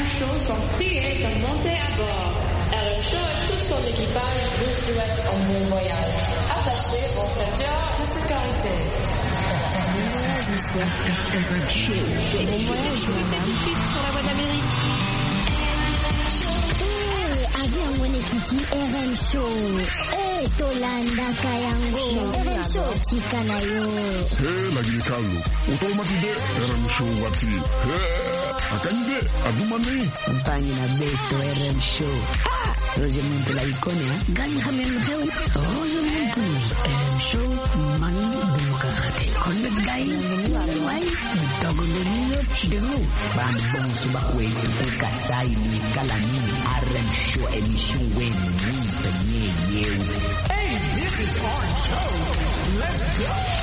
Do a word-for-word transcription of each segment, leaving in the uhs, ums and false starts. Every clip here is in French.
M Show sont priés de monter à bord. R M Show et tout son équipage vous souhaitent un bon voyage. Attachez vos ceintures de sécurité. Bon voyage, monsieur. Bon voyage, madame. Sur la voie d'Amérique. Avion mwenyekiti R M Show. Eh, Tolanda Kayango. R M Show tika nayo. Hey, lagi kalu. Utol matide R M Show wati. Hey, akanje adumane. Mpanyi na beto R M Show. Ah, Roger Muntu la ikone ha. Gani hamen heu. Roger Muntu. R M Show mani bumukate. Konde gai. Wai. Dogo lelio chidego. Bambong subakwe. Ukasai ni kalani. R M Show emission when we Hey, this is our show. Let's go.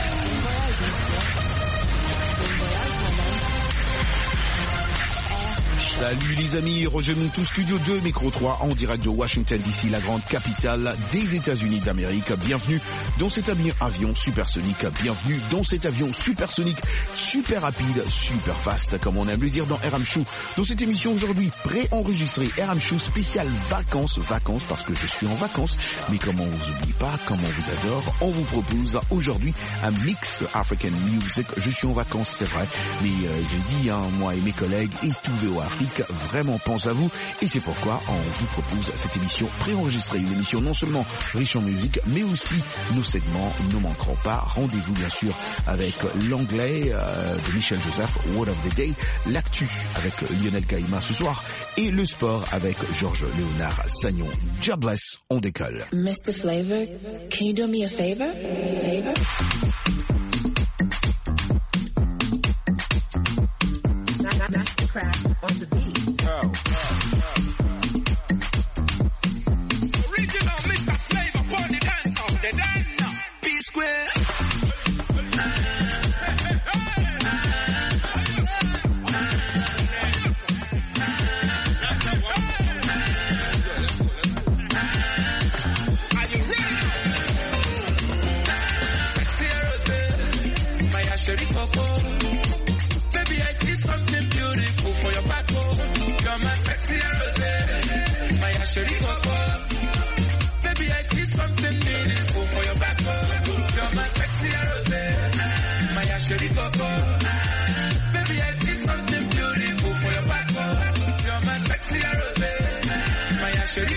Salut les amis, Roger Montou, Studio deux, Micro trois, en direct de Washington D C, la grande capitale des États-Unis d'Amérique. Bienvenue dans cet avion supersonique, bienvenue dans cet avion supersonique, super rapide, super fast, comme on aime le dire dans R M Show. Dans cette émission aujourd'hui, pré-enregistrée, R M Show spécial vacances, vacances parce que je suis en vacances, mais comme on vous oublie pas, comme on vous adore, on vous propose aujourd'hui un mix de African music. Je suis en vacances, c'est vrai, mais euh, j'ai dit, hein, moi et mes collègues et tout V O Afrique, vraiment pense à vous et c'est pourquoi on vous propose cette émission préenregistrée, une émission non seulement riche en musique mais aussi nos segments ne manqueront pas. Rendez-vous bien sûr avec l'anglais euh, de Michel Joseph, Word of the Day, l'actu avec Lionel Kaïma ce soir et le sport avec Georges Léonard Sagnon. Jobless, on décolle. mister Flavor, can you do me a favor? Favor? Mastercraft on the beat. Oh, oh, oh. Original Mister Flavor on the dance of the dance. B square. Are you ready? Sexy Rose, my Ashery Coco. Baby, I see something beautiful for your back, oh. You're my sexy rose, my Ashery Coco. Baby, I see something beautiful for your back, oh. You're my sexy rose, my Ashery Coco. Baby, I see something beautiful for your back, oh. You're my sexy rose, my Ashery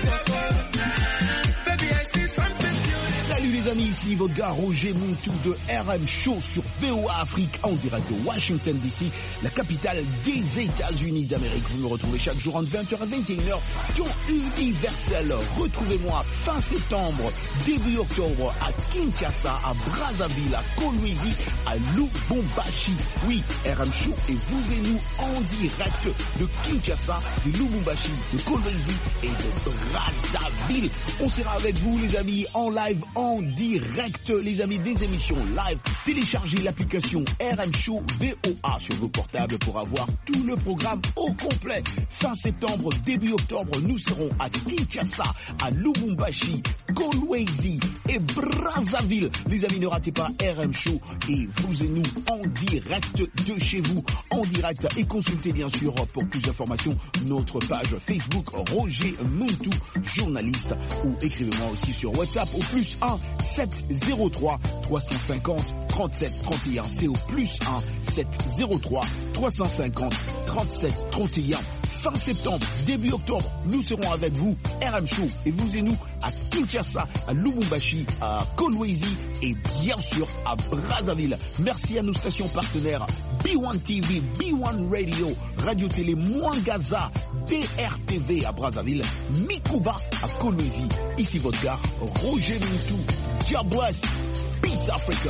Coco. Baby, I see something beautiful. Salut les amis, ici votre gars Roger Montou de R M Show sur V O A Afrique en direct de Washington D C, la capitale des États-Unis d'Amérique. Vous me retrouvez chaque jour entre vingt heures et vingt et une heures, temps universel. Retrouvez-moi fin septembre, début octobre à Kinshasa, à Brazzaville, à Kolwezi, à Lubumbashi. Oui, R M Show et vous et nous en direct de Kinshasa, de Lubumbashi, de Kolwezi et de Brazzaville. On sera avec vous les amis en live, en direct, les amis, des émissions live. Téléchargez l'application R M Show V O A sur vos portables pour avoir tout le programme au complet. Fin septembre, début octobre, nous serons à Kinshasa, à Lubumbashi, Kolwezi et Brazzaville. Les amis, ne ratez pas R M Show et vous et nous en direct de chez vous, en direct, et consultez bien sûr pour plus d'informations notre page Facebook Roger Montou, journaliste, ou écrivez-moi aussi sur WhatsApp au plus un sept zéro trois trois cent cinquante trente-sept trente et un. C'est au plus un sept zéro trois trois cent cinquante trente-sept trente et un. Fin septembre, début octobre, nous serons avec vous, R M Show, et vous et nous à Kinshasa, à Lubumbashi, à Kolwezi et bien sûr à Brazzaville. Merci à nos stations partenaires B un T V, B un Radio, Radio Télé Mwangaza, D R T V à Brazzaville, Mikuba à Kolwezi. Ici votre gars, Roger Montou. God bless. Peace Africa.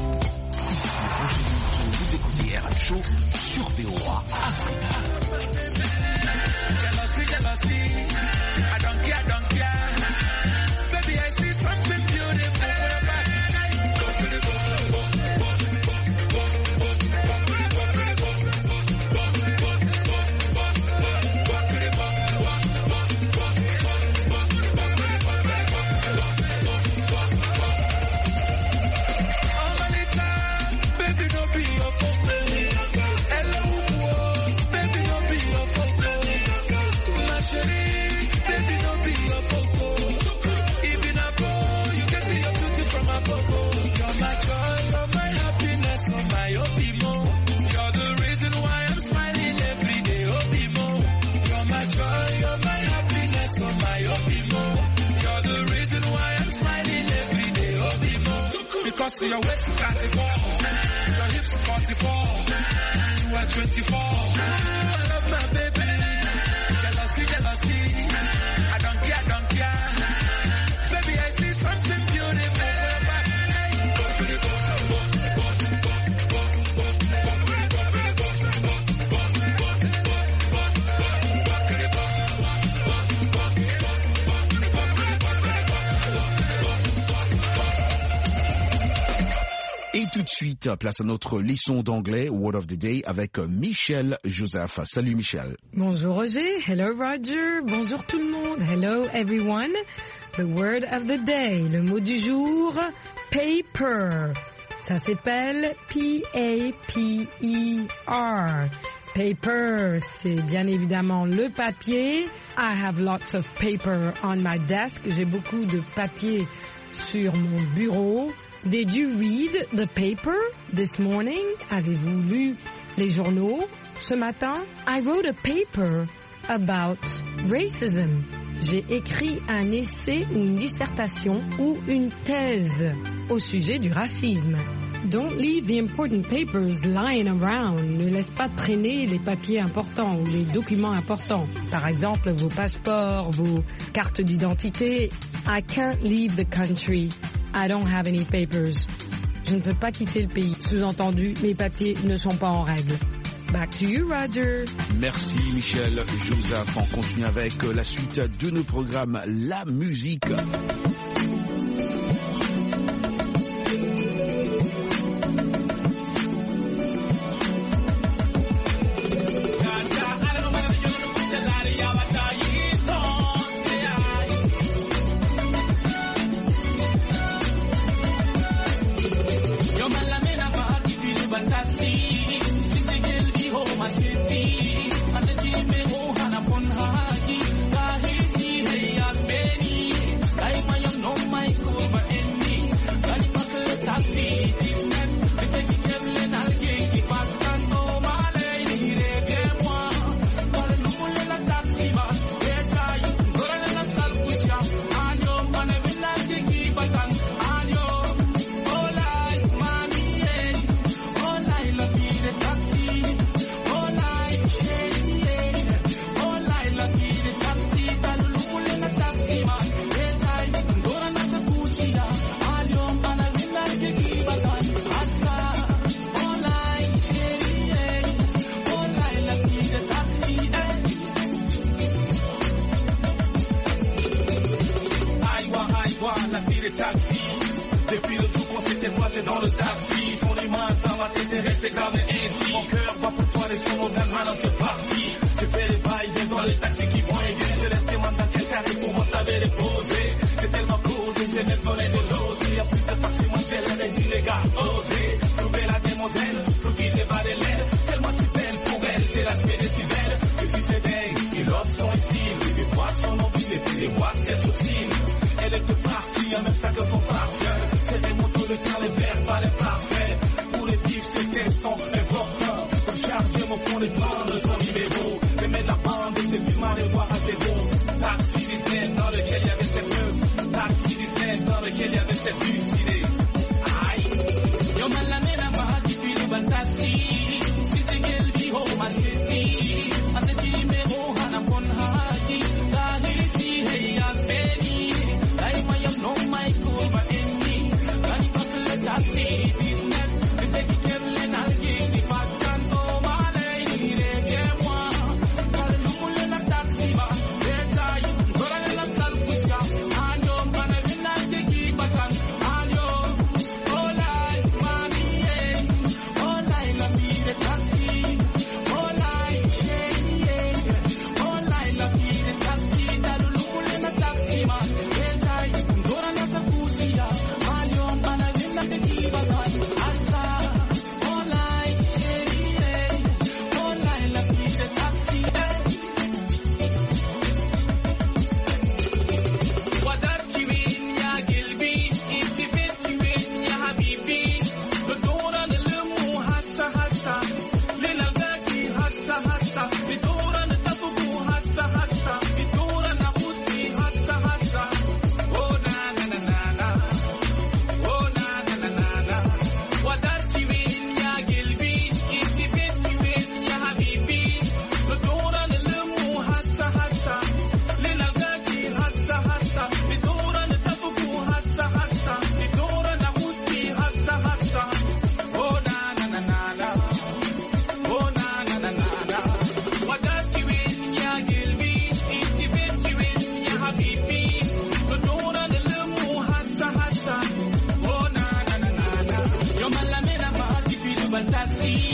Ici Roger Montou, vous écoutez R M Show sur V O A Africa. Jealousy, jealousy, I don't care, I don't care. Baby, I see something beautiful. Go to the baby, don't be your phone. Hello, baby, don't be because your waist got it all. Your hips forty-four, you are twenty-four. I love my baby. Jealousy, jealousy. I don't care, I don't care. Baby, I see something beautiful. Et tout de suite, place à notre leçon d'anglais, Word of the Day, avec Michel Joseph. Salut Michel. Bonjour Roger. Hello Roger. Bonjour tout le monde. Hello everyone. The word of the day. Le mot du jour, paper. Ça s'appelle P A P E R. Paper, c'est bien évidemment le papier. I have lots of paper on my desk. J'ai beaucoup de papier sur mon bureau. Did you read the paper this morning? Avez-vous lu les journaux ce matin? I wrote a paper about racism. J'ai écrit un essai ou une dissertation ou une thèse au sujet du racisme. Don't leave the important papers lying around. Ne laisse pas traîner les papiers importants ou les documents importants. Par exemple, vos passeports, vos cartes d'identité. I can't leave the country. I don't have any papers. Je ne peux pas quitter le pays. Sous-entendu, mes papiers ne sont pas en règle. Back to you, Roger. Merci Michel Joseph. On continue avec la suite de nos programmes, la musique. Depuis le souk on s'était croisé dans le taxi. Ton image dans ma tête est restée gravée ainsi. Mon cœur bat pour toi, les sons d'un mal en parti. Je fais les bails dans les taxis qui vont et viennent. Je laisse tes mains dans quel carré pour moi t'avais déposé. C'est tellement posé, j'ai même donné de l'ose. Il y a plus de taxis, moi j'ai l'air dit les gars, osez. Trouver la demoiselle, pour qui j'ai pas des lèvres. Tellement si belle pour elle, j'ai l'aspect des si belles. Je suis sévère, il offre son style. Les bois sont mobiles et puis les bois c'est sourcils. Elle est partie en même temps que son parfum. C'est des motos, le temps, les verres, pas les parfaits. Pour les vifs, ces textes sont importants. Pour charger mon fond, les prendre son numéro. Les mettre la bande, c'est plus mal et voir à zéro. Taxi Disney dans lequel il y avait cette meuf. Taxi Disney dans lequel il y avait cette lucidée. Aïe. Yo man la mena ma qui puis le bal taxi. City girl be home my city. Ate ki numéro hana pon haki. Dahil si hey asbeni. Like my young no my cool but in me. Gani bakle taxi business. Me say ki kevle nalgi ni paskan to malay ni rege moi. Kal lumule la taxi ba. Betay. Dora la sal kusya. Anyo mana vinna ki bakan. Anyo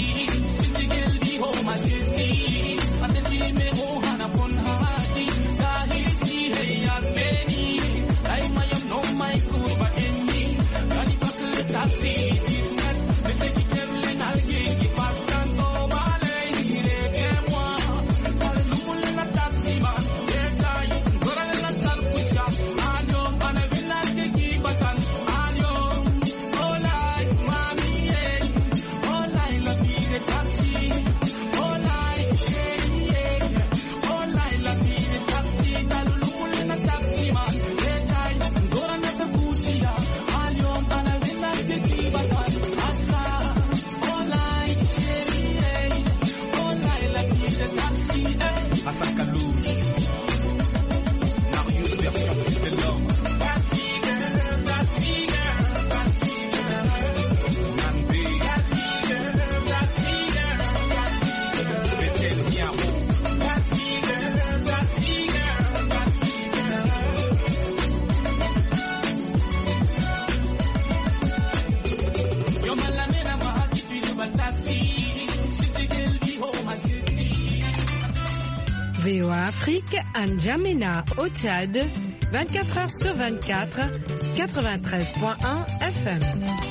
city girl be home my city. And the team me go hand upon hearty. Kahi see hey as many. I my am no my good but in me. Kani bakle taxi this net. Me say ki girl en alge ki pas tanto vale ire bien moi. Al lumul la taxi man. Deja you gora la sal pusha. Adio pana vina ke ki batan. Adio oh like mami eh. Oh like la vie taxi. Oh like chérie eh. Oh like la vie taxi. Al lumul la taxi man. Deja you gora la sal pusha. Adio pana vina ke ki batan. Asa oh like chérie eh. Oh like la vie taxi eh. Attaque à louche. Marius version Christelle. Taxi girl, taxi girl, taxi girl. Nambi. Taxi girl, taxi girl, taxi girl. Betel Niamo. Taxi girl, taxi girl, taxi girl. Yo malamena mahaki pilu bal taxi. City girl be home my city. V O A Afrique, à N'Djamena, au Tchad, vingt-quatre heures sur vingt-quatre, quatre-vingt-treize point un F M.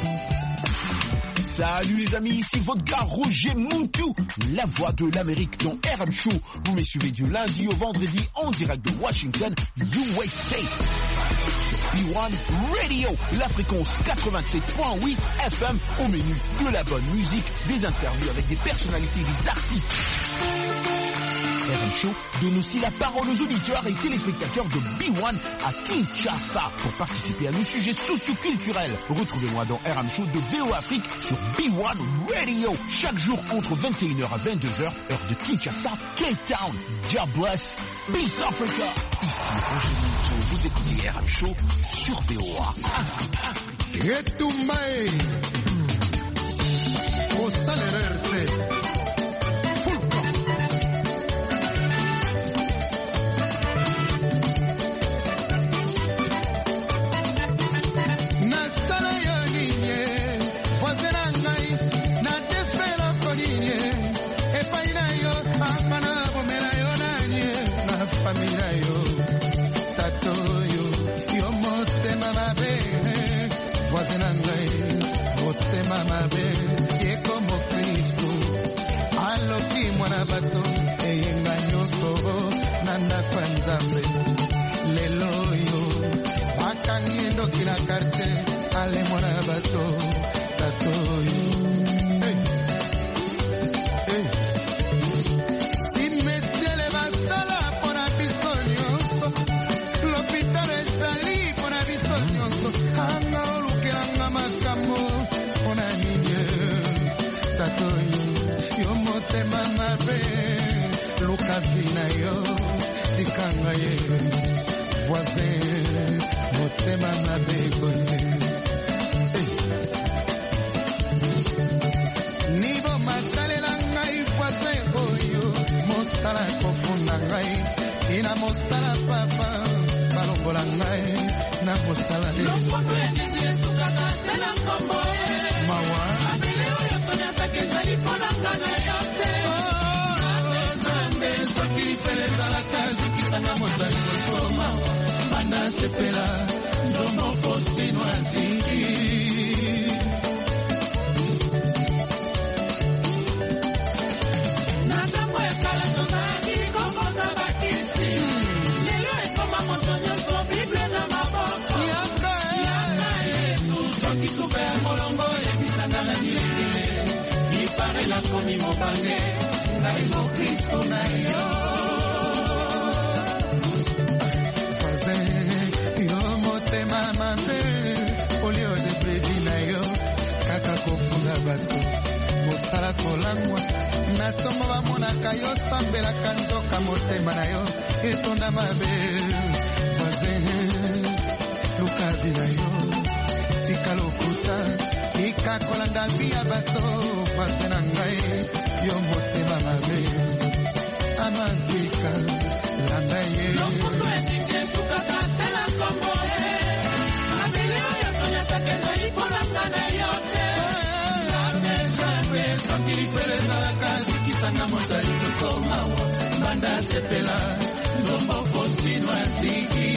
Salut les amis, ici votre gars Roger Muntu, la voix de l'Amérique dans R M Show. Vous me suivez du lundi au vendredi en direct de Washington, U S A. Sur B un Radio, la fréquence quatre-vingt-sept point huit F M, au menu de la bonne musique, des interviews avec des personnalités, des artistes. R M Show donne aussi la parole aux auditeurs et téléspectateurs de B un à Kinshasa pour participer à nos sujets socioculturels. Retrouvez-moi dans R M Show de V O A Afrique sur B un Radio chaque jour entre vingt et une heures à vingt-deux heures, heure de Kinshasa, Cape Town. God bless, Peace Africa. Ici Roger Minto, vous écoutez R M Show sur V O A. Etumbae Osalererte Mama be, ye como Cristo, aloki mwana bato, eyenga nyoso, nanda kwanzambe, lelo yo, bakangiendo kila karte, ale mwana bato, tato yo. Hey, hey. Si metele basala por abisonioso, l'hôpital sali por abisonioso, anga olukiranga makambo. Yo motema mabe luka vina yo tikanga ye voisin motema mabe bonne nibo matalela ngai voisin oyo mosala kofunda ngai ina mosala papa balongola ngai na mosala mawa sepela domo fostino aziki nada moya kala tozaki kokota bakisi lelo ekoma moto nyonso bible na maboko yaka yesu soki sube molongo ebisanga na nilekele ipare la komi mobange ngai mo kristo na yo. Mosala kolangwa na tomo bamonaka yo sambelaka nzoka motema na yo etonda mabe voisin luka bina yo tika lokuta tika kolanda bia bato voisin na ngai yo motema mabe amandika landa ye lokuto etingi esukaka sela kombo ye abele oyo tonyataka ezali kolanga na yo te. Soki Libere zalaka zikisanga motali kosomawa banda sepela ndombo Faustino Aziki.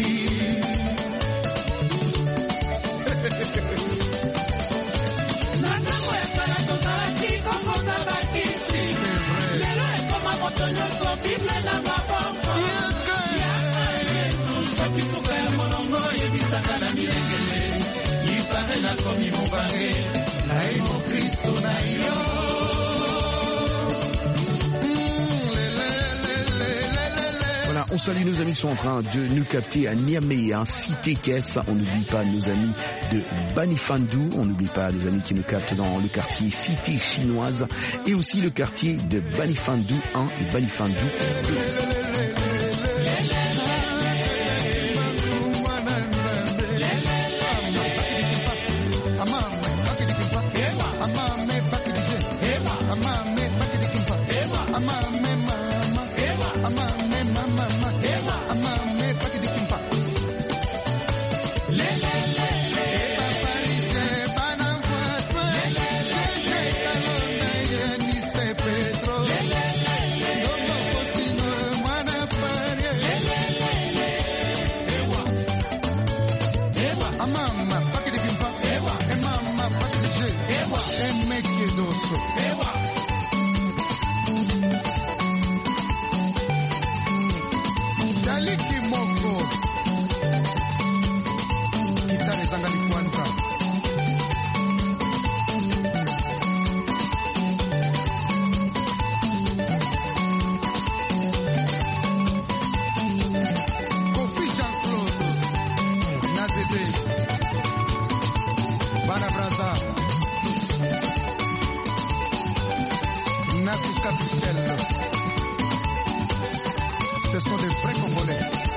Natango ekala tozalaki kokota bakisi lelo ekoma moto nyonso bible na maboko yaka Yesu soki suka ya molongo yebisaka na milengele ipare nakomi mobange nai mokristo na yo. On salue nos amis qui sont en train de nous capter à Niamey, hein, Cité Caisse. On n'oublie pas nos amis de Banifandou. On n'oublie pas nos amis qui nous captent dans le quartier Cité Chinoise et aussi le quartier de Banifandou un et Banifandou deux. Ce sont des vrais Congolais.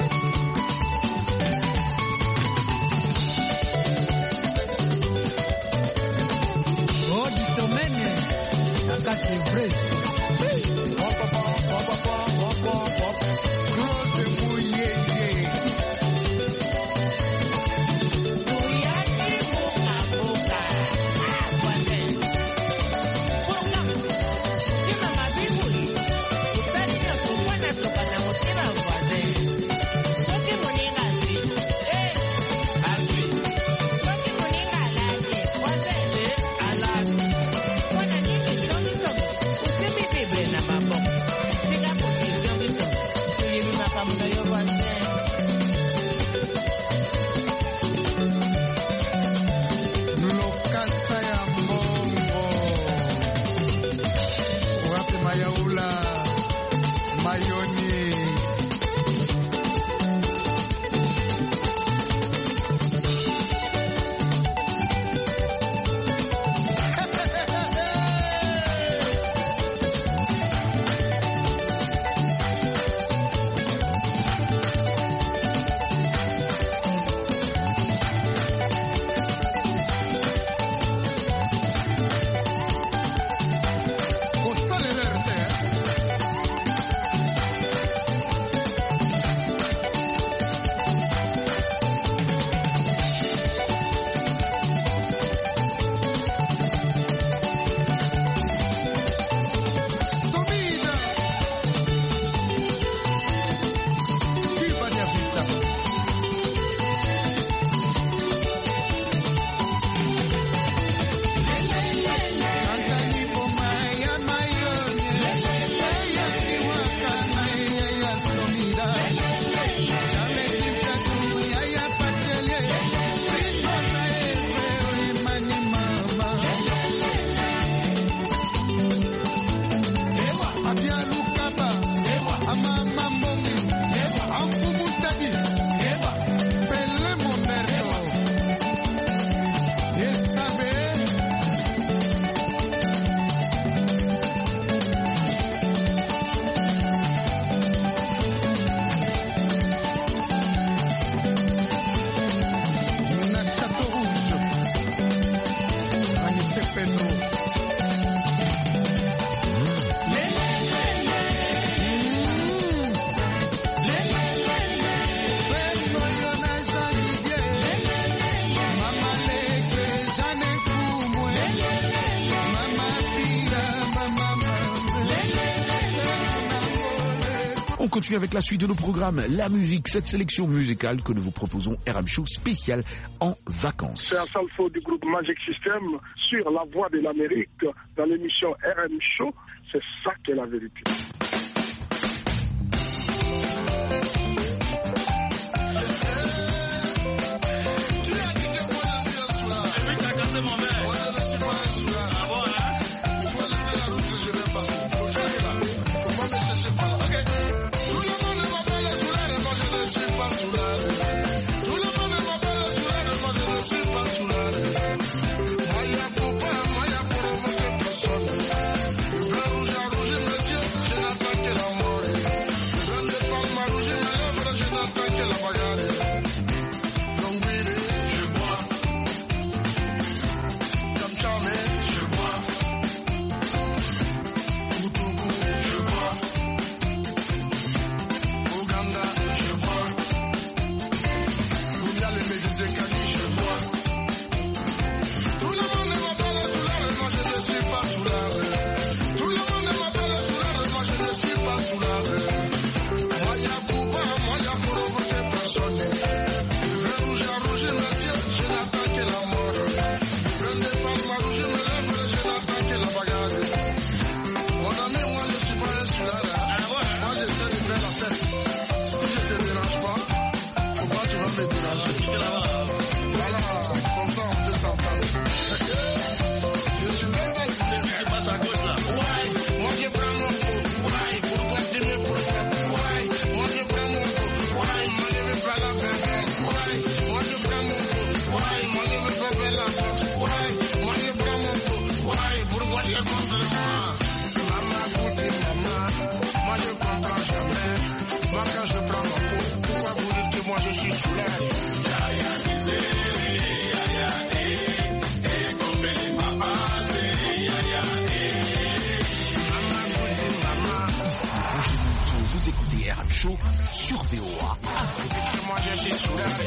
Oh, du domaine, la carte est vraie. On continue avec la suite de nos programmes, la musique, cette sélection musicale que nous vous proposons, R M Show spécial en vacances. C'est un salfo du groupe Magic System sur la voix de l'Amérique dans l'émission R M Show. C'est ça qui est la vérité. Sur V O A Afrique. Moi je suis sous la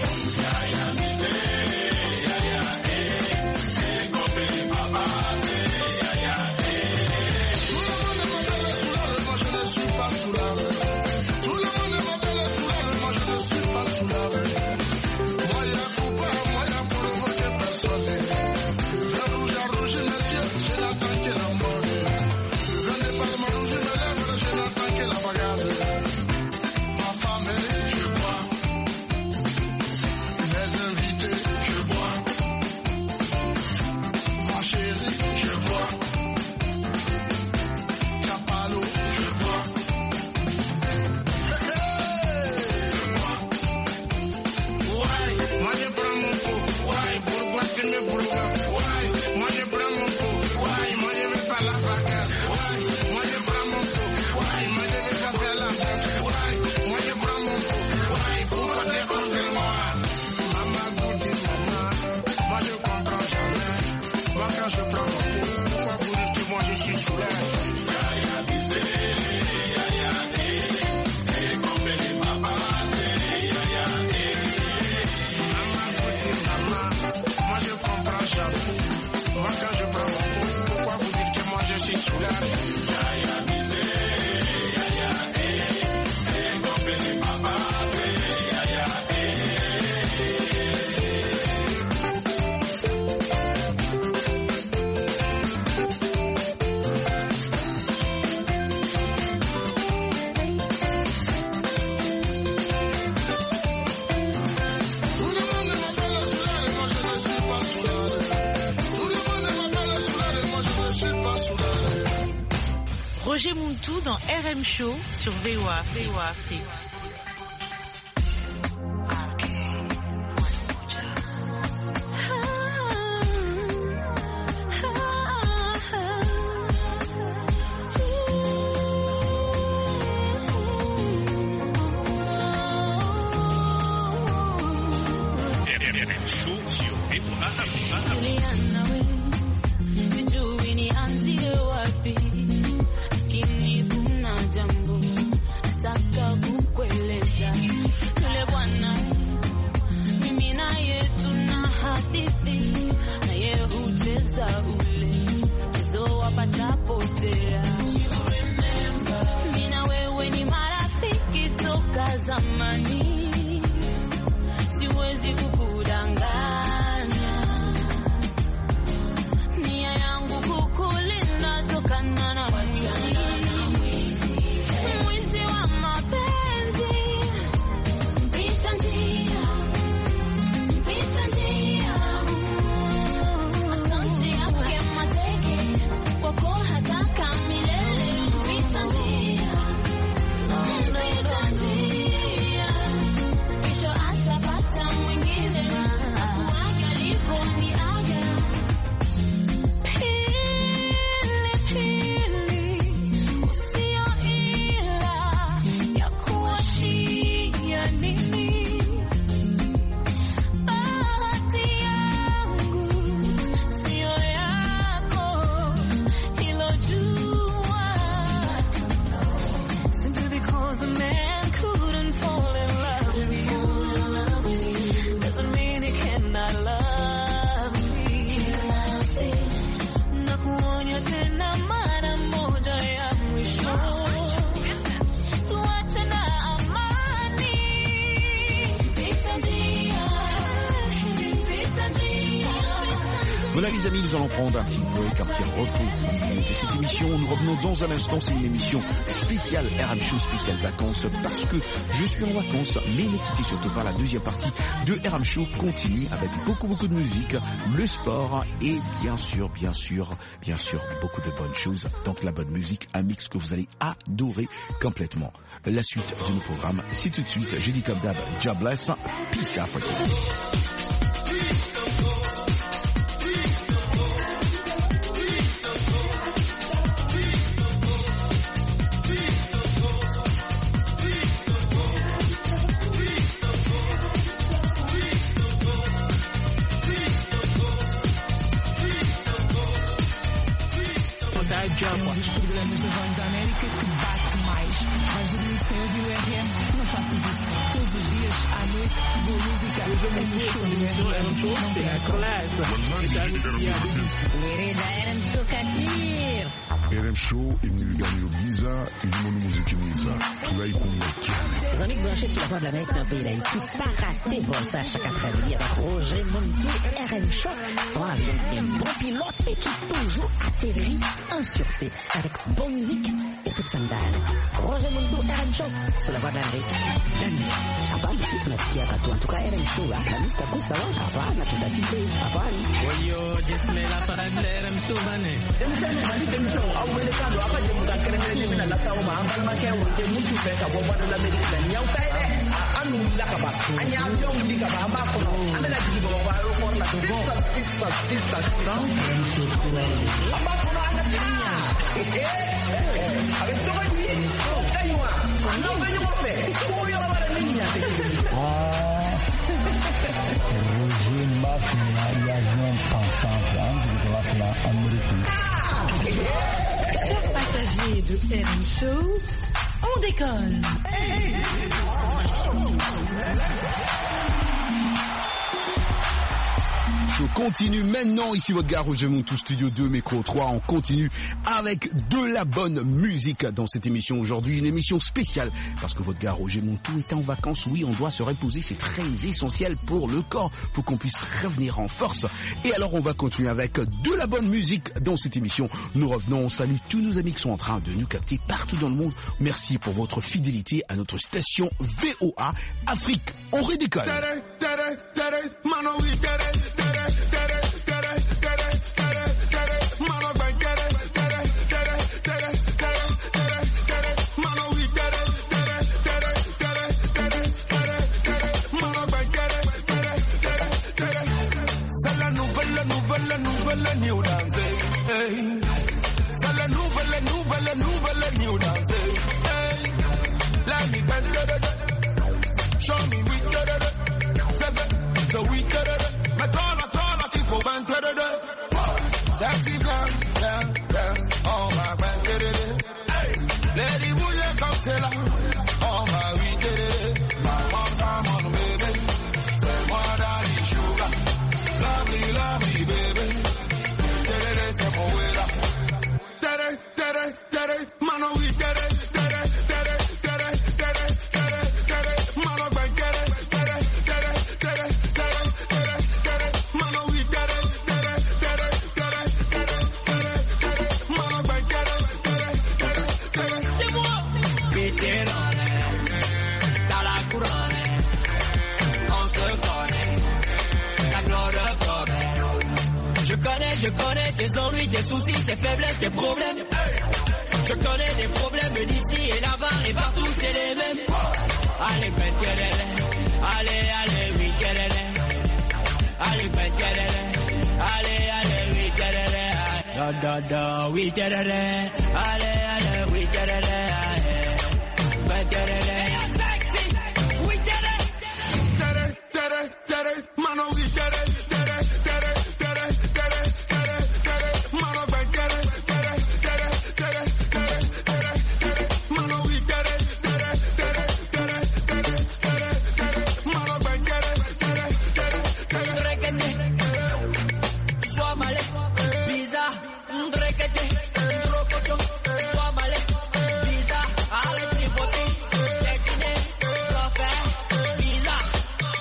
Roger Muntu dans R M Show sur V O A, V O A Afrique. Kini kuna jambo taka kukwe wachana na mwizi, mwizi wa mapenzi. Mpita njia, mpita njia, asante yake mateke, kwako hataka milele. Mpita njia, mpita njia, kisha atapata mwingine, akuaga aliponiaga. Voilà les amis, nous allons prendre un petit break, un petit repos de cette émission. Nous revenons dans un instant, c'est une émission spéciale R M Show, spéciale vacances, parce que je suis en vacances, mais ne quittez surtout pas, la deuxième partie de R M Show continue avec beaucoup beaucoup de musique, le sport et bien sûr, bien sûr, bien sûr, beaucoup de bonnes choses. Donc la bonne musique, un mix que vous allez adorer complètement. La suite de nos programmes, c'est tout de suite, j'ai dit comme d'hab, Jobless, Peace Africa. da América que bate mais. Vais dormir sem ouvir o R M? Não faças isso. Todos os dias, à noite, boa música. R M Show, c'est la classe. Querida R M Show Katir. R M Show imilingani visa ilimoni muziki mwiza tunaikumbatiana. Les amis branchés sur la voie de l'Amérique dans le pays d'Haïti, pas rater voir ça chaque après-midi avec Roger Montou, R M Show, son avion qui est un bon pilote et qui toujours atterrit en sûreté avec bonne musique et toute sandale. Roger Montou, R M Show, sur la voie de l'Amérique. La nuit, avant ici, on a ce qu'il y a partout. En tout cas, R M Show, la liste à coup, ça va, avant, on a tout assisté, avant. Oyo, jisme la parade de R M Show, bane. awele kando apa je muda kere ni mina la sawo ma ambal ma ke wonte mutu fe ka bo bana la medina nyaw tay de anu la ka ba anya avion di ka ba ba ko amela di bo ba ro ko la sisa sisa sisa san aba ko na ana tinya eh eh ave to ba ni kaiwa no ba ni mo fe ko yo ba la niña ah Roger Mafia y avion ensemble de la place américaine. Chers passagers de R M Show, on décolle. Je continue maintenant, ici votre gars Roger Montou, Studio deux, Micro trois, on continue avec de la bonne musique dans cette émission aujourd'hui, une émission spéciale, parce que votre gars Roger Montou est en vacances, oui, on doit se reposer, c'est très essentiel pour le corps, pour qu'on puisse revenir en force, et alors on va continuer avec de la bonne musique dans cette émission. Nous revenons, on salue tous nos amis qui sont en train de nous capter partout dans le monde, merci pour votre fidélité à notre station V O A Afrique, on redécolle. New dance, hey. C'est la nouvelle, nouvelle, nouvelle new dance, hey. Let me bend, da, da, da. Show me we, da, da, da. Seven, the we, da, da, da. Me tall, tall, keep for band, da, da, da. Sexy girl, yeah, yeah. Oh my band, da, da, da. Hey. Lady, will you come tell her? Oh my, we, da, da, da. My mom, come on, baby. Say more than sugar. Lovely, lovely, baby. Mano, we get it, get it, get it, get it, get it, get it, get it, mano, get it, get it, get it, get it, get it, get it, get it, mano, we get it, get it, get it, get it, get it, get it, get it, mano, get it. tes ennuis, tes soucis, tes faiblesses, tes problèmes. Je connais des problèmes d'ici et là-bas et partout c'est les mêmes. Allez, bête, qu'elle est. Allez, allez, oui, qu'elle est. Allez, bête, qu'elle est. Allez, allez, oui, qu'elle est. Da, da, da, oui, qu'elle est. Allez, allez, oui, qu'elle est. Bête, qu'elle est. Sexy, oui, qu'elle est. Tere, tere, tere, mano, oui, tere, tere, tere, tere, tere, tere, tere, mano, bête, tere, tere, tere, tere, tere, tere, tere, mano, oui, tere, tere, tere, tere, tere, tere, tere, mano, bête, tere, tere, tere, tere. Sois malé, bizarre, ndrekete, drokoto, sois malé, bizarre, allez tripoter, tétiner, l'affaire, bizarre.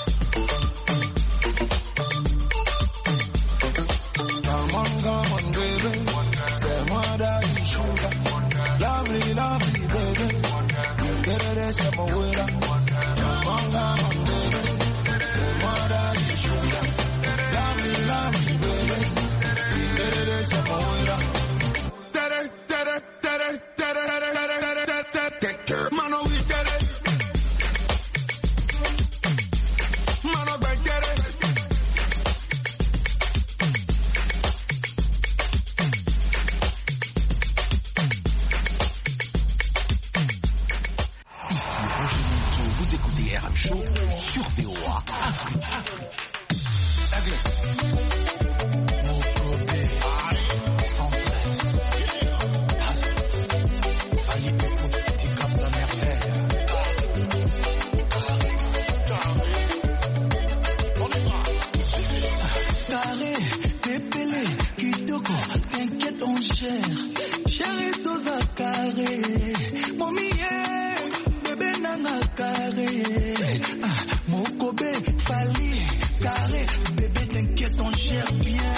Come on, come on, baby. C'est moi daddy sugar. Lovely, lovely, baby. Get it, it's my way. Come on, come on, baby. C'est moi daddy sugar. Lovely, lovely, baby. Get it, it's my way. Tere, tere, tere, tere, tere, tere, tere, tere, tere, mano, oui, tere. Mano, bête, tere. Ici Roger Monteau, vous écoutez R M Show sur V O A Afrique. Carré, pépélé, kitoko, t'inquiète on gère. Chérie, toza carré. Mommy, bébé nana carré. Ah, mon kobe, fali, carré. Bébé, t'inquiète on gère bien.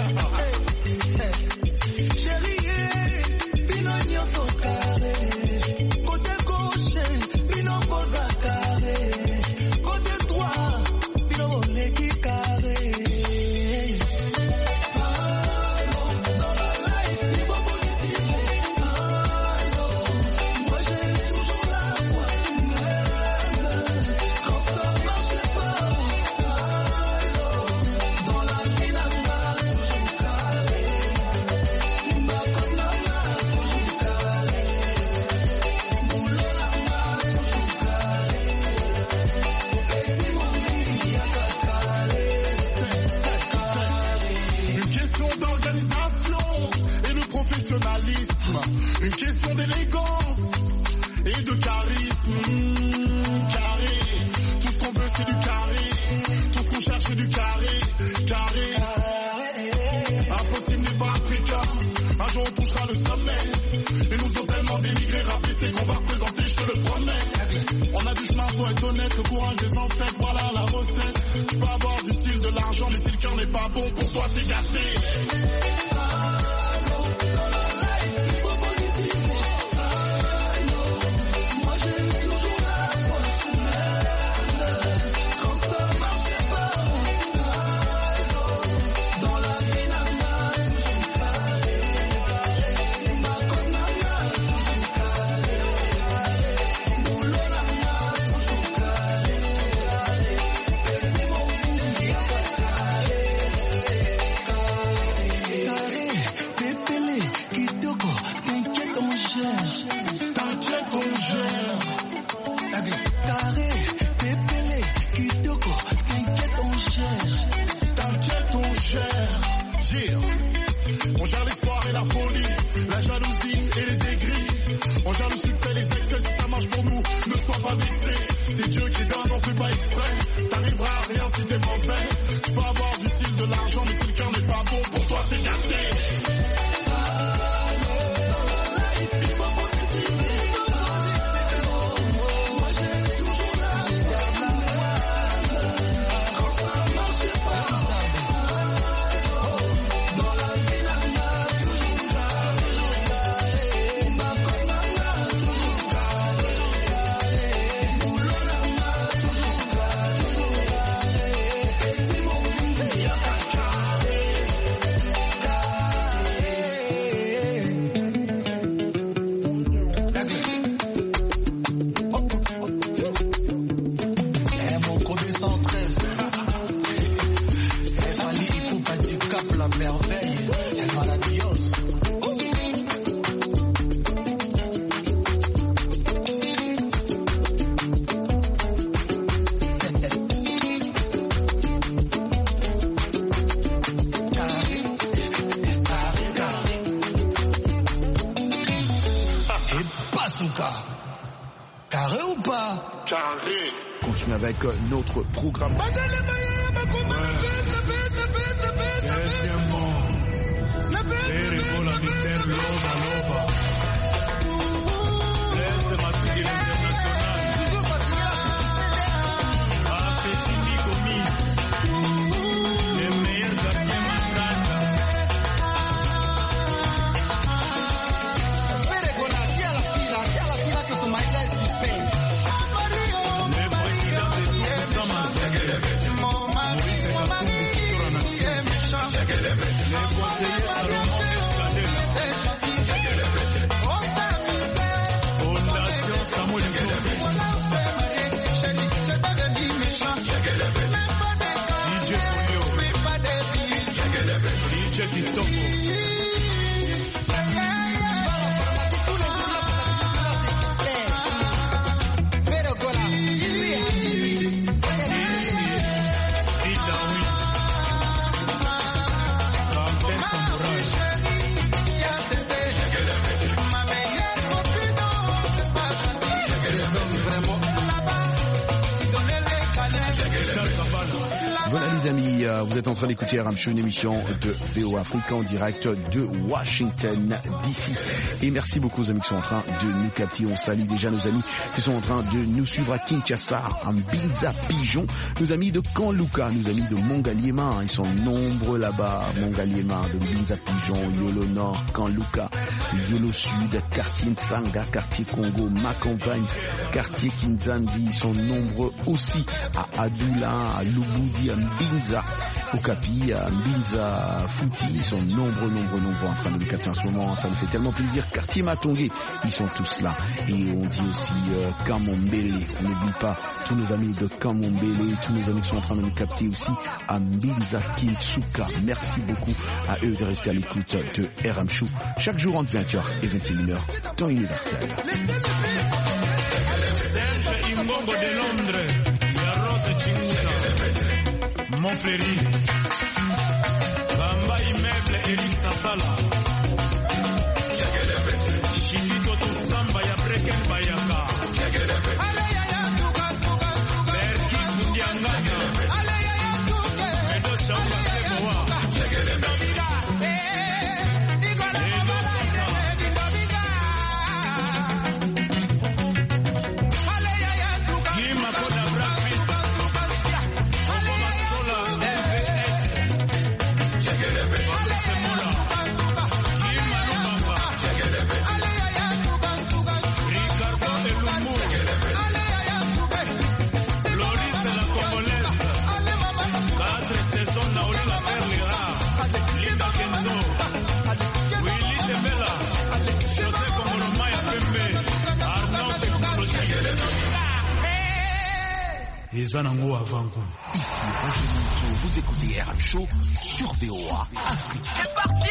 Chérie, bino nyonso carré. Côté gauche, bino boza carré. Côté droit, bino boleki carré. Une question d'organisation et de professionnalisme. Une question d'élégance et de charisme. Mmh, carré. Tout ce qu'on veut c'est du carré. Tout ce qu'on cherche c'est du carré. Carré. Impossible n'est pas africain. Un jour on touchera le sommet. Et nous ont tellement dénigré, rabaissé qu'on va représenter, je te le promets. On a du chemin, faut être honnête, le courage des ancêtres, voilà la recette. Tu peux avoir du style, de l'argent, mais si le cœur n'est pas bon, pour toi c'est gâté. On gère l'espoir et la folie, la jalousie et les aigris. On gère le succès, les excès, si ça marche pour nous, ne sois pas vexé. C'est Dieu qui donne, on fait pas exprès. T'arriveras à rien si t'es mauvais. Tu peux avoir du style, de l'argent, mais si le cœur n'est pas bon, pour toi c'est gâté. Bazooka. Carré ou pas? Carré. Continue avec notre programme. Voilà les amis, vous êtes en train d'écouter R M Show, une émission de V O Afrique en direct de Washington D C. Et merci beaucoup aux amis qui sont en train de nous capter. On salue déjà nos amis qui sont en train de nous suivre à Kinshasa, en Binza Pigeon, nos amis de Kanluka, nos amis de Mongaliema, ils sont nombreux là-bas, Mongaliema, de Binza Pigeon, Yolo Nord, Kanluka, Yolo Sud, quartier Nsanga, quartier Congo, ma campagne, quartier Kinzandi, ils sont nombreux aussi à Adoula, à Lubudi, à Mbinza, au Capi, à Mbinza, Fouti, ils sont nombreux, nombreux, nombreux en train de nous capter en ce moment, ça nous fait tellement plaisir. Quartier Matongé, ils sont tous là. Et on dit aussi euh, Kamombele, on n'oublie pas tous nos amis de Kamombele, tous nos amis qui sont en train de nous capter aussi à Mbinza Kinsuka. Merci beaucoup à eux de rester à l'écoute de R M Show, chaque jour entre vingt heures et vingt et une heures, temps universel. Serge Imbongo de Londres, la Rose Chinguta, Montfleury, Bamba Immeuble, Eric Safala, Chikito Tusamba ya Breken Bayaka, Berki Kundianganya, Medo Shauka Semoa, Ici, Roger Montou, vous écoutez R M Show sur V O A Afrique. C'est parti!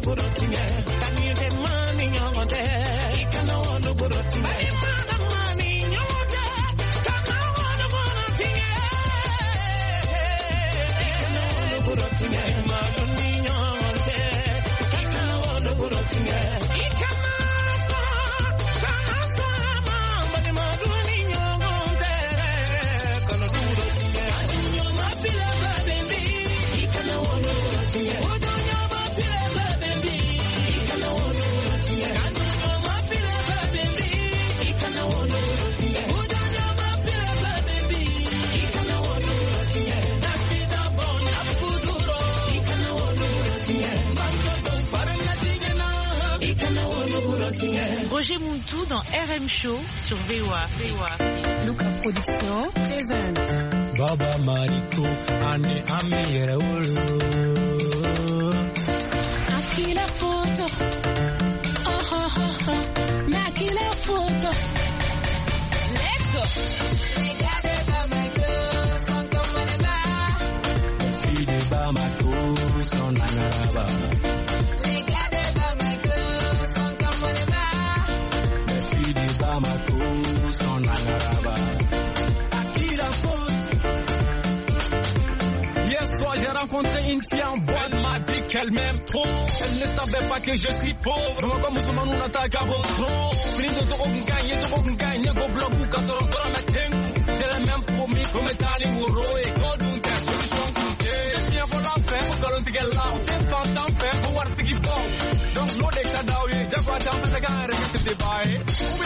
burutinge kani de mani nyonde ikana wono burutinge bani mana mani nyonde kana wono burutinge ikana wono burutinge mani nyonde kana wono burutinge ikana kana sama bani mani nyonde kana burutinge anyo mapile baby ikana wono burutinge odonyo mapile baby ikana wono burutinge anyo mapile baby ikana wono burutinge odonyo mapile baby ikana wono burutinge nafida bon afuduro ikana wono burutinge mando don faranga tingena ikana wono burutinge. Roger Muntu dans R M Show sur V O A. V O A. Luca Production présente Baba Mariko ane amira ulu Akila photo Oh oh oh oh Nakila photo Let's go Regardez pas ma gueule Sans comme elle va Fide Bamako son anaraba Regardez pas ma gueule Sans comme elle va Fide Bamako son anaraba Akila photo. Hier soir j'ai rencontré une fille en boîte. Elle m'a dit qu'elle m'aime trop. Elle ne savait pas que je suis pauvre. Moi comme musulman on attaque à vos trop. Fini de trop qu'on gagne, trop qu'on gagne. Go bloc ou qu'à se rendre à j'ai le même promis comme état l'imouro et God on t'a solution comptée. Je tiens pour la paix, pour que l'on te gueule là. T'es pas tant fait pour voir te guider. Donc l'eau des cadavres, j'ai pas tant fait de gare et te débailler.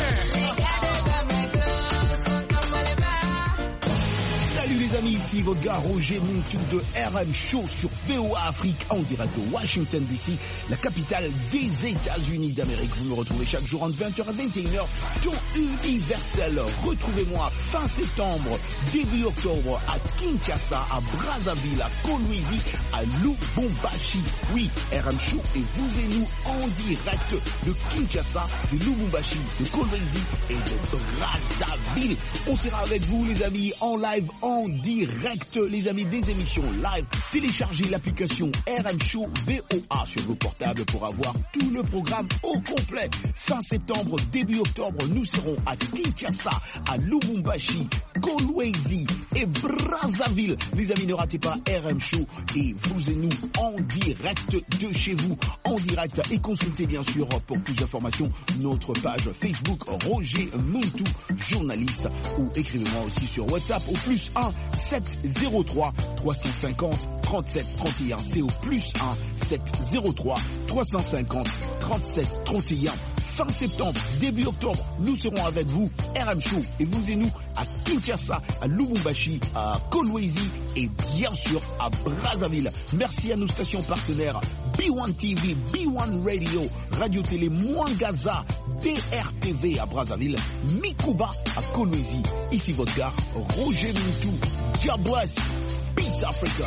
Salut les amis, ici votre gars Roger Muntu de R M Show sur V O A Afrique en direct de Washington D C, la capitale des États-Unis d'Amérique. Vous me retrouvez chaque jour entre vingt heures et vingt et une heures, temps universel. Retrouvez-moi fin septembre, début octobre à Kinshasa, à Brazzaville, à Kolwezi, à Lubumbashi. Oui, R M Show et vous et nous en direct de Kinshasa, de Lubumbashi, de Kolwezi et de Brazzaville. On sera avec vous les amis en live, en direct, les amis, des émissions live. Téléchargez l'application R M Show V O A sur vos portables pour avoir tout le programme au complet. Fin septembre, début octobre, nous serons à Kinshasa, à Lubumbashi, Kolwezi et Brazzaville. Les amis, ne ratez pas R M Show et vous et nous en direct de chez vous, en direct. Et consultez bien sûr pour plus d'informations notre page Facebook Roger Muntu, journaliste, ou écrivez-moi aussi sur WhatsApp au plus un sept zéro trois trois cent cinquante trente-sept trente et un. C'est au plus un sept zéro trois trois cent cinquante trente-sept trente et un. Fin septembre, début octobre, nous serons avec vous, R M Show, et vous et nous à Kinshasa, à Lubumbashi, à Kolwezi et bien sûr à Brazzaville. Merci à nos stations partenaires B un T V, B un Radio, Radio Télé Mwangaza, D R T V à Brazzaville, Mikuba à Kolwezi. Ici votre gars, Roger Muntu. God bless. Peace Africa.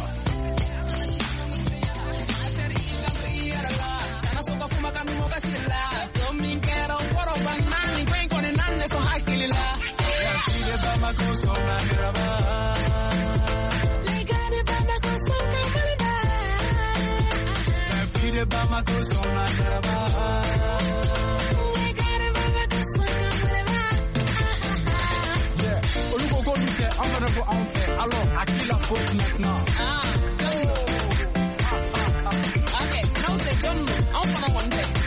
Alors, à qui la faute maintenant? Ah, ok, now c'est John, on prend one day.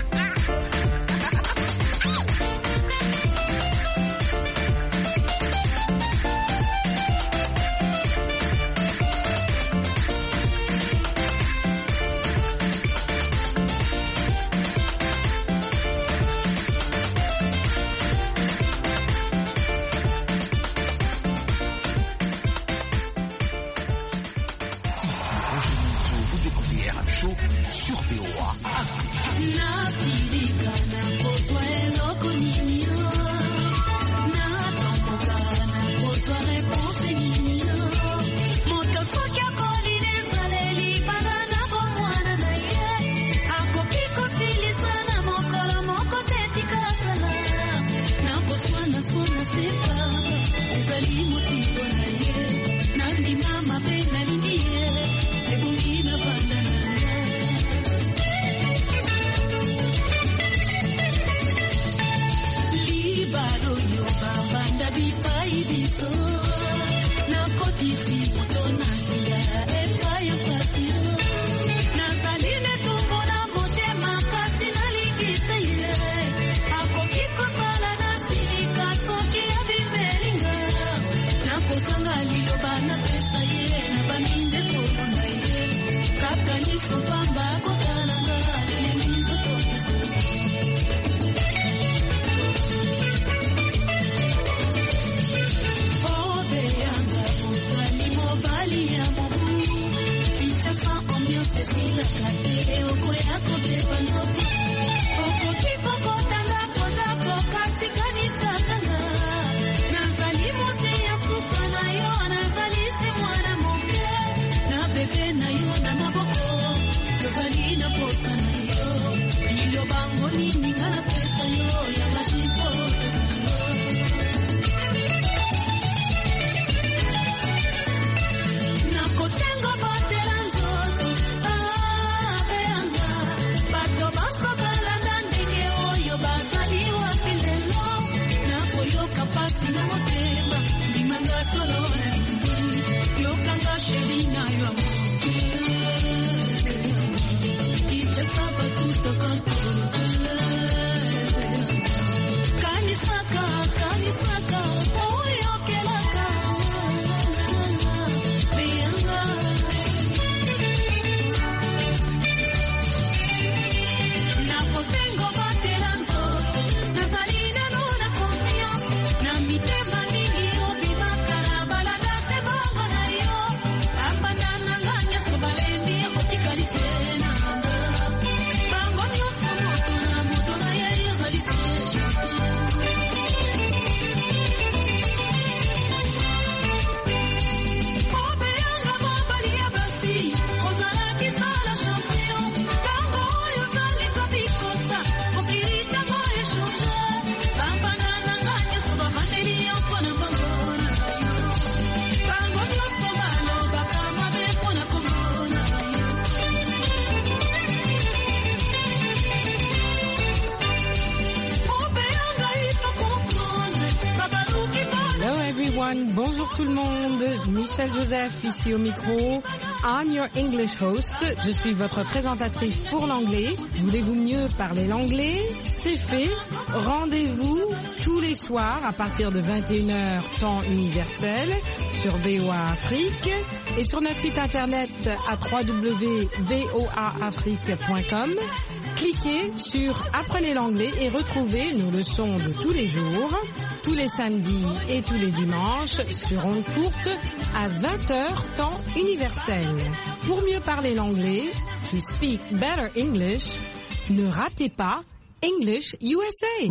Bonjour tout le monde, Michel Joseph ici au micro. I'm your English host, je suis votre présentatrice pour l'anglais. Voulez-vous mieux parler l'anglais? C'est fait. Rendez-vous tous les soirs à partir de vingt et une heures temps universel sur V O A Afrique et sur notre site internet à w w w point v o a afrique point com. Cliquez sur Apprenez l'anglais et retrouvez nos leçons de tous les jours. Tous les samedis et tous les dimanches sur ondes courtes à vingt heures temps universel. Pour mieux parler l'anglais, to speak better English, ne ratez pas English U S A.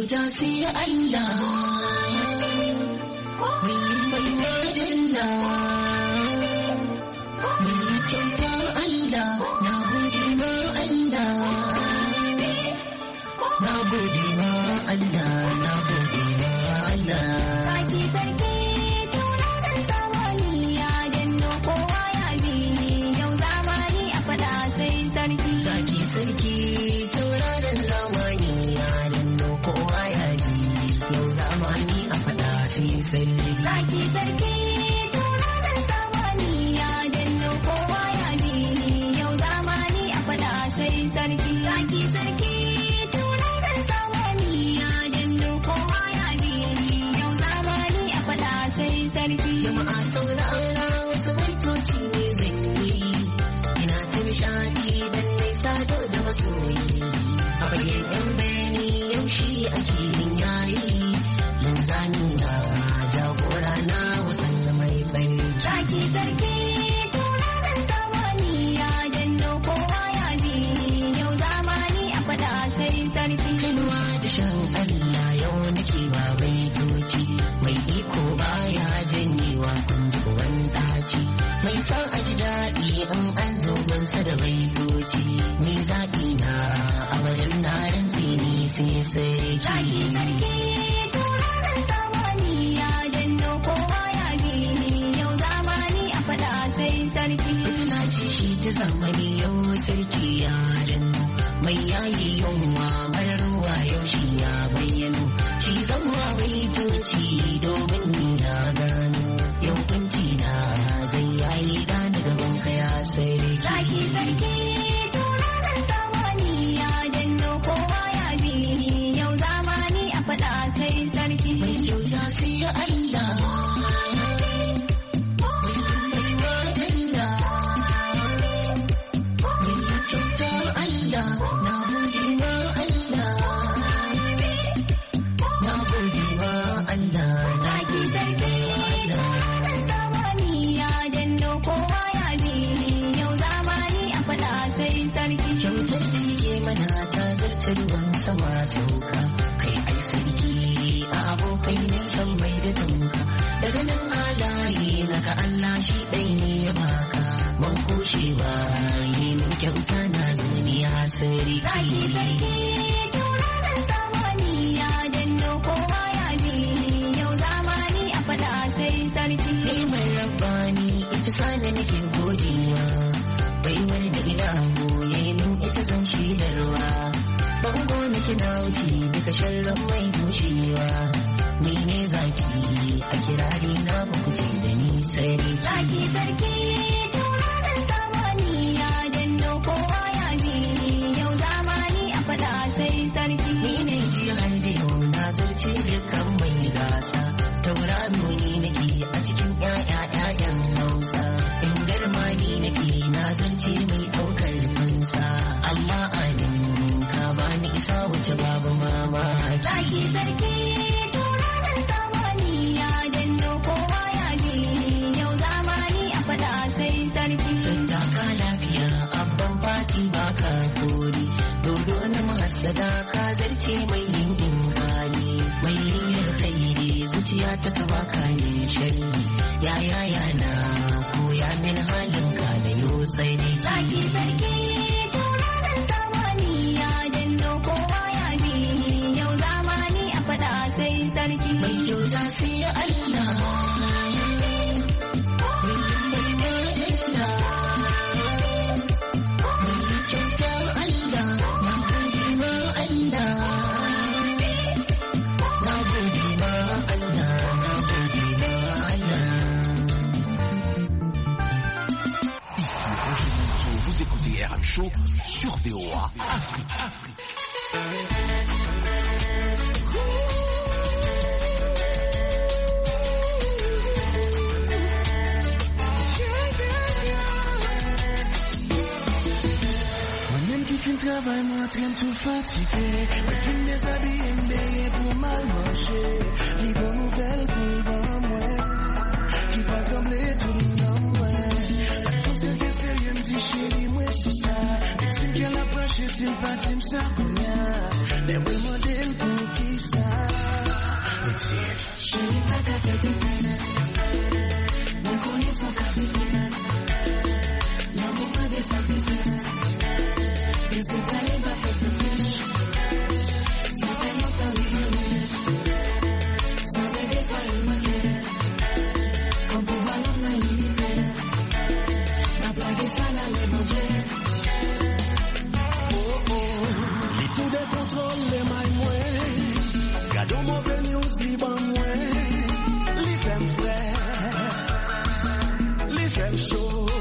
Zaki sarki tauraron zamani ya danno kowa ya bi yau zamani a fada sai sarki. Zaki sarki tauraron zamani ya danno kowa ya bi yau zamani a fada sai sarki. Jama'a saurara wasu baitoci ne zan yi, ina ta nishadi dan nisa da masoyi. A bayan yan bayani yaushe a cikin yayi, linzami na jagora na wasan mai tsayi. Zaki sarki tauraron zamani ya danno kowa ya bi yau zamani a fada sai sarki. Kalwa da shan Allah yau nake ba baitoci, mai iko baya janyewa kun ji kuwan daci. Mai san a ji daɗi in an zo gunsa da baitoci, ni zaɓi na a bayan na rantsi ni sai sai. Zaki sarki tauraron zamani ya danno kowa ya bi yau zamani a fada sai sarki. Ina ce shi ta zamani yau sarki ya danno, mai yayi yunwa marar ruwa yau shi ya bayyano. Shi zama baitoci domin ni na kyautar da yake mana ta zarta ruwan sama sauka kai ai sarki a abokai ne san mai da tamka daga nan halaye naka Allah shi ɗai ne ya baka ban kushe ba yi min kyauta na zuniya sarki zaki sarki tauraron zamani ya danno kowa ya bi yau zamani a fada sai sarki ne mai rabbani ita sani nake godiya baiwar da ilahu yayi min ita san shidarwa bango nake na wuce duka sharran mai dushewa ni ne zaki a kirari na bakuce da ni sarki zaki sarki tauraron zamani ya danno kowa ya bi yau zamani a fada sai sarki ni ne ji har da yau na zarce dukkan mai gasa tauraro ni nake a cikin ƴaƴa ƴaƴan Hausa in garma ni nake na zarce mai ɗaukar fansa Allah amin ka bani isa wuce babu mama zaki sarki tauraron zamani ya danno kowa ya bi yau zamani a fada sai sarki taka lafiya abban fati baka kori dodo na mahassada ka zarce mai yin inkari mai yin alkhairi zuciya ta ka baka yin sharri ya ya ya na koya min halin ka da yo tsari zaki sarki tauraron zamani ya danno kowa ya bi yau zamani a fada sai sarki mai kyau za su yi Allah R M Show sur V O A Afrique. Moi-même qui fin travail, moi traîne tout fatigué. Moi qui me déshabille, m'béye pour mal manger. Les bonnes nouvelles pour le bon moi. Qui pas trembler tout le monde moi. Sérieux, sérieux, me dit chérie, moi tout ça. C'est qu'elle a approché, c'est le bâtiment, ça qu'on a. Mais oui, modèle pour qui ça? Le dire, chérie, pas ta capitaine. Mon connaît son capitaine. L'amour pas des sacrifices. Et c'est pas les bas fait ce fiche. Ça fait longtemps de venir. Ça fait des fois le matin. Comme pouvoir l'homme n'a limité. Les tours de contrôle, les mailles moins. Gardons mauvais news, les bons moins. Les femmes frères, les femmes chauds.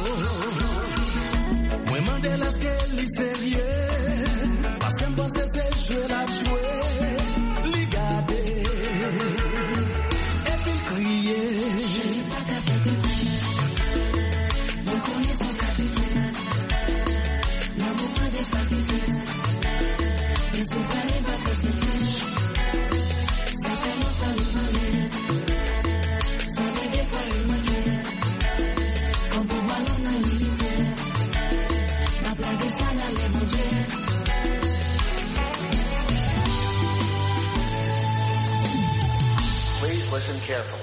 Moi, Mandela, ce qu'elle est sérieux. Parce qu'elle pense que c'est jeu à jouer. Les garder. Et puis crier. Je n'ai pas capitaine. Mon connaît son capitaine. L'amour pas des sacrifices. Et c'est pas les bas que c'est fiche. Ça fait longtemps de parler. Ça fait des fois le matin. Comme pouvoir l'on a limité. Ma plaque est sale à les manger. Please listen carefully.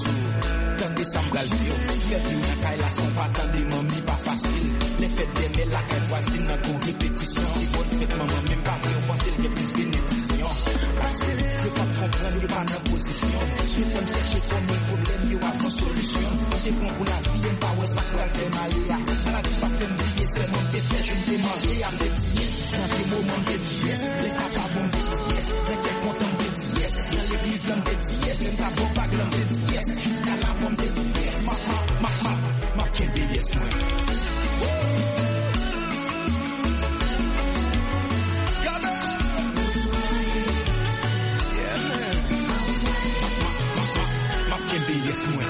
Tandis ça m'gal dire, y'a vu na kay la son pas tandis mamie pas facile. Les fêtes des la paquet voisine dans une répétition. Si vous faites maman, même pas on pense qu'il y a plus bénédiction. Parce que je pas comprendre, il pas dans position. Je peux me chercher comme un problème, il y a une solution. C'est bon pour la vie, on pas ouais ça pour faire mal. La vie pas fait m'oublier, c'est mon défait, je me demande à me dire. Quand des moments de yes, les ça pas bon de yes. J'étais content de yes. Dans l'église, l'homme de yes. Même pas bon pas de l'homme de yes. Jusqu'à la bombe de yes. Ma, ma, ma, ma, ma, quel B yes, moi. Yes, moi.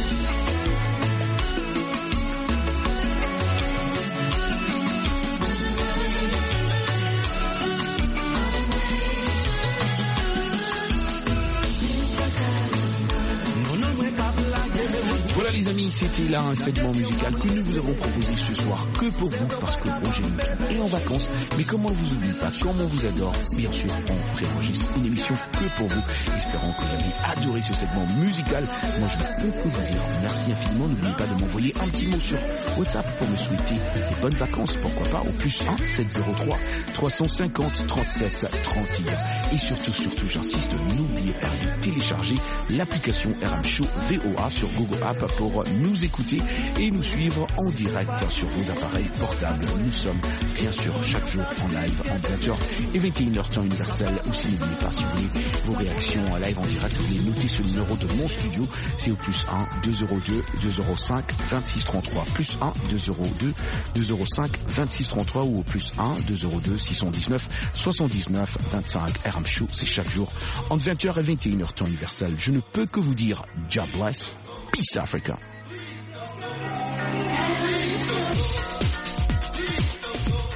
Voilà les amis, c'était là un segment musical que nous vous avons proposé ce soir que pour vous parce que Roger Moutou est en vacances. Mais comme on ne vous oublie pas, comme on vous adore, bien sûr, on préenregistre une émission que pour vous. Espérons que vous avez adoré ce segment musical. Moi, je ne peux que vous dire merci infiniment. N'oubliez pas de m'envoyer un petit mot sur WhatsApp pour me souhaiter des bonnes vacances. Pourquoi pas au plus un sept zéro trois trois cent cinquante trente-sept trente et un. Et surtout, surtout, j'insiste, n'oubliez pas de télécharger l'application R M Show V O A sur Google App pour nous écouter et nous suivre en direct sur vos appareils portables. Nous sommes bien sûr chaque jour en live en vingt heures et vingt et une heures temps universel. Ou si n'oubliez pas, si vous voulez vos réactions en live en direct, vous pouvez noter ce numéro de mon studio. C'est au plus un deux zéro deux deux zéro cinq vingt-six trente-trois. Plus un deux zéro deux deux zéro cinq vingt-six trente-trois ou au plus un deux zéro deux six cent dix-neuf soixante-dix-neuf vingt-cinq. R M Show, c'est chaque jour entre vingt heures et vingt et une heures temps universel. Je ne peux que vous dire, God bless. Peace Africa.